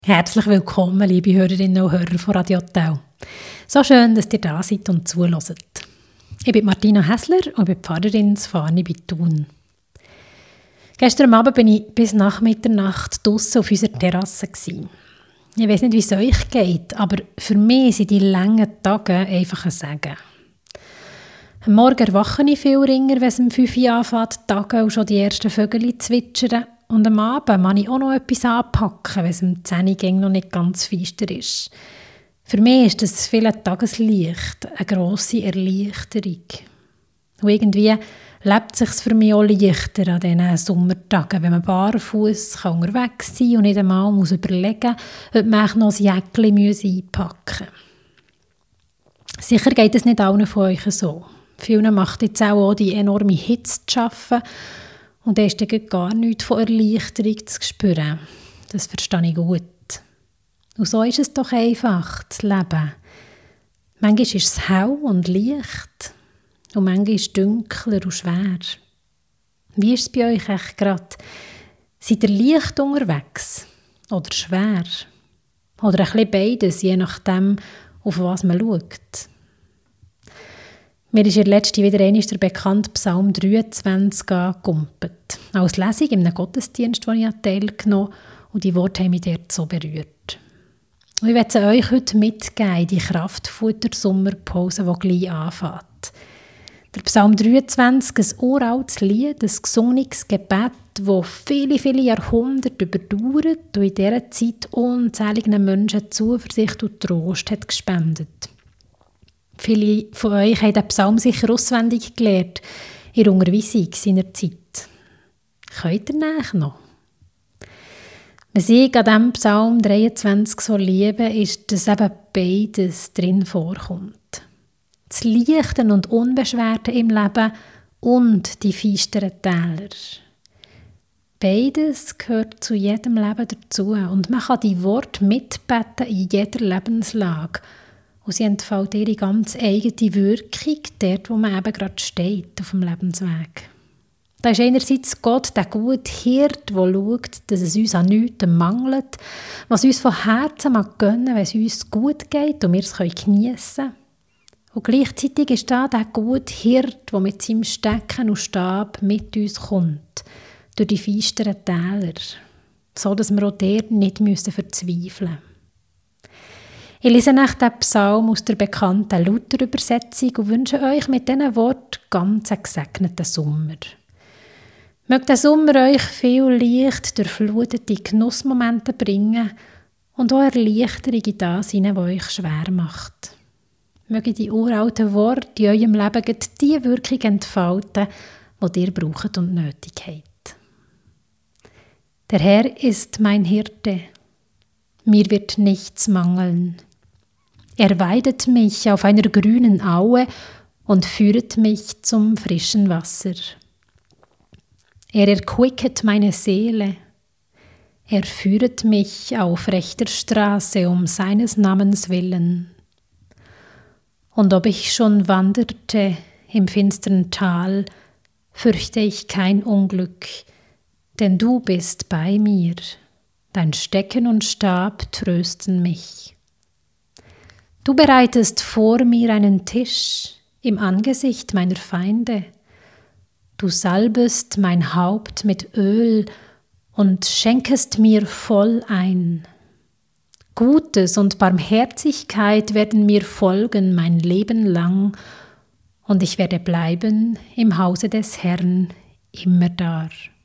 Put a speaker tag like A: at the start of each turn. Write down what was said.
A: Herzlich willkommen, liebe Hörerinnen und Hörer von Radio Tau. So schön, dass ihr da seid und zuhört. Ich bin Martina Hässler und bin Pfarrerin in Fahrni bei Thun. Gestern Abend war ich bis nach Mitternacht draussen auf unserer Terrasse. Ich weiss nicht, wie es euch geht, aber für mich sind die langen Tage einfach ein Segen. Am Morgen erwache ich viel ringer, wenn es um 5 Uhr anfängt, die Tage und schon die ersten Vögel zwitschern. Und am Abend kann ich auch noch etwas anpacken, wenn es um 10 Uhr noch nicht ganz feister ist. Für mich ist das viele Tageslicht eine grosse Erleichterung. Und irgendwie lebt es sich für mich auch leichter an diesen Sommertagen, wenn man barfuß unterwegs sein kann und nicht einmal muss überlegen muss, ob man noch ein Jäckchen einpacken muss. Sicher geht es nicht allen von euch so. Vielen macht jetzt auch die enorme Hitze zu arbeiten. Und da ist dann gar nichts von Erleichterung zu spüren. Das verstehe ich gut. Und so ist es doch einfach, das Leben. Manchmal ist es hell und leicht und manchmal ist es dunkler und schwer. Wie ist es bei euch echt gerade? Seid ihr leicht unterwegs oder schwer? Oder ein bisschen beides, je nachdem, auf was man schaut. Mir ist letzte wieder einmal der bekannte Psalm 23 angekumpelt. Als Lesung in einem Gottesdienst, wo ich teilgenommen habe, und die Worte haben mich dort so berührt. Und ich möchte euch heute mitgeben, die Kraftfutter-Sommerpause, die gleich anfängt. Der Psalm 23, ein uraltes Lied, ein gesungenes Gebet, das viele, viele Jahrhunderte überdauert und in dieser Zeit unzähligen Menschen Zuversicht und Trost hat gespendet. Viele von euch haben den Psalm sicher auswendig gelernt in der Unterweisung seiner Zeit. Könnt ihr nach noch? Was ich an diesem Psalm 23 so liebe, ist, dass eben beides drin vorkommt. Das Leichte und Unbeschwerte im Leben und die feisteren Täler. Beides gehört zu jedem Leben dazu und man kann die Worte mitbeten in jeder Lebenslage. Und sie entfalten ihre ganz eigene Wirkung dort, wo man eben gerade steht, auf dem Lebensweg. Da ist einerseits Gott, der gute Hirte, der schaut, dass es uns an nichts mangelt, was uns von Herzen gönnen mag, wenn es uns gut geht und wir es geniessen können. Und gleichzeitig ist da der gute Hirte, der mit seinem Stecken und Stab mit uns kommt, durch die feisteren Täler, so dass wir auch dort nicht verzweifeln müssen. Ich lese nach den Psalm aus der bekannten Luther-Übersetzung und wünsche euch mit diesen Worten ganz einen gesegneten Sommer. Möge der Sommer euch viel Licht durchflutete Genussmomente bringen und auch Erleichterung in das hinein, was euch schwer macht. Möge die uralten Worte in eurem Leben die Wirkung entfalten, die ihr braucht und nötig habt. Der Herr ist mein Hirte, mir wird nichts mangeln. Er weidet mich auf einer grünen Aue und führet mich zum frischen Wasser. Er erquicket meine Seele. Er führet mich auf rechter Straße um seines Namens willen. Und ob ich schon wanderte im finstern Tal, fürchte ich kein Unglück, denn du bist bei mir. Dein Stecken und Stab trösten mich. Du bereitest vor mir einen Tisch im Angesicht meiner Feinde. Du salbest mein Haupt mit Öl und schenkest mir voll ein. Gutes und Barmherzigkeit werden mir folgen mein Leben lang, und ich werde bleiben im Hause des Herrn immerdar.